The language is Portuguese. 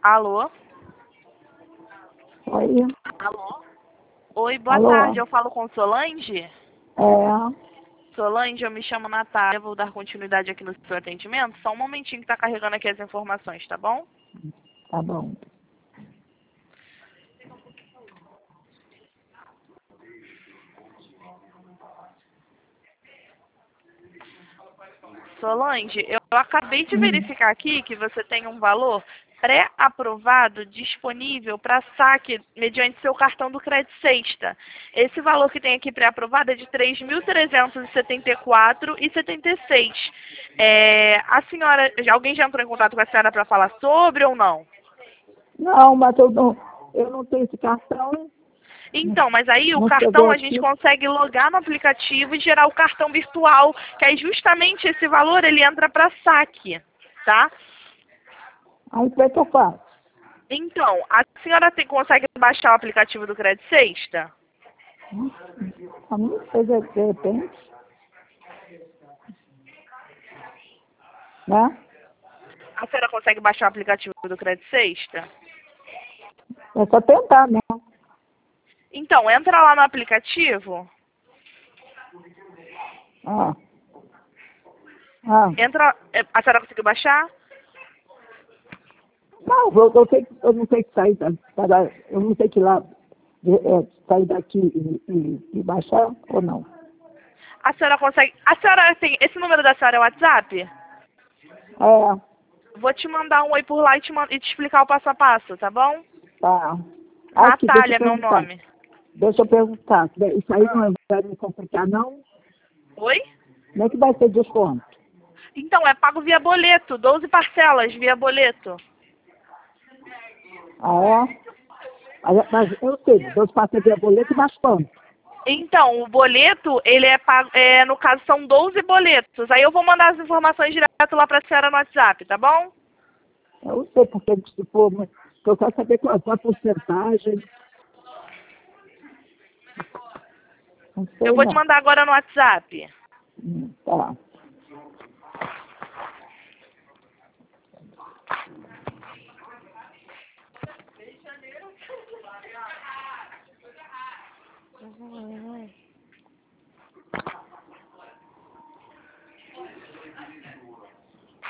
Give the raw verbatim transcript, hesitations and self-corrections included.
Alô? Oi. Alô? Oi, boa Alô? tarde. Eu falo com Solange? É, Solange, eu me chamo Natália. Vou dar continuidade aqui no seu atendimento. Só um momentinho que tá carregando aqui as informações, tá bom? tá bom. Solange, eu acabei de Hum. verificar aqui que você tem um valor pré-aprovado disponível para saque mediante seu cartão do Crédito Sexta. Esse valor que tem aqui pré-aprovado é de três mil trezentos e setenta e quatro reais e setenta e seis centavos. É, a senhora, alguém já entrou em contato com a senhora para falar sobre ou não? Não, mas eu não, eu não tenho esse cartão. Então, mas aí o Não cartão chegou a gente aqui. consegue logar no aplicativo e gerar o cartão virtual, que aí justamente esse valor ele entra para saque, tá? Aí o que é que eu faço? Então, a senhora tem, consegue baixar o aplicativo do Crédito Sexta? Hum, A não sei, de de repente. Né? A senhora consegue baixar o aplicativo do Crédito Sexta? É só tentar, né? Então, entra lá no aplicativo, Ah. Ah. entra, é, a senhora conseguiu baixar? Não, eu, eu, sei, que- eu não sei que sair da, da- eu não sei que lá de- é, sair daqui e, e, e baixar ou não. A senhora consegue, a senhora tem, esse número da senhora é o WhatsApp? É, Vou te mandar um oi por lá e te, man- e te explicar o passo a passo, tá bom? tá. Aqui, deixa eu Natália, meu perguntar. nome. Deixa eu perguntar. Isso aí Ah. não vai me complicar, não? Oi? Como é que vai ser desconto? Então, é pago via boleto, doze parcelas via boleto. Ah, é? Mas, mas eu sei, dois passos de boleto, mas quanto? Então, o boleto, ele é pago, é, no caso, são doze boletos. Aí eu vou mandar as informações direto lá para a senhora no WhatsApp, tá bom? Eu sei, porque se for, mas eu quero saber qual, qual a porcentagem. Não Eu sei, vou te não. mandar agora no WhatsApp. Hum, tá.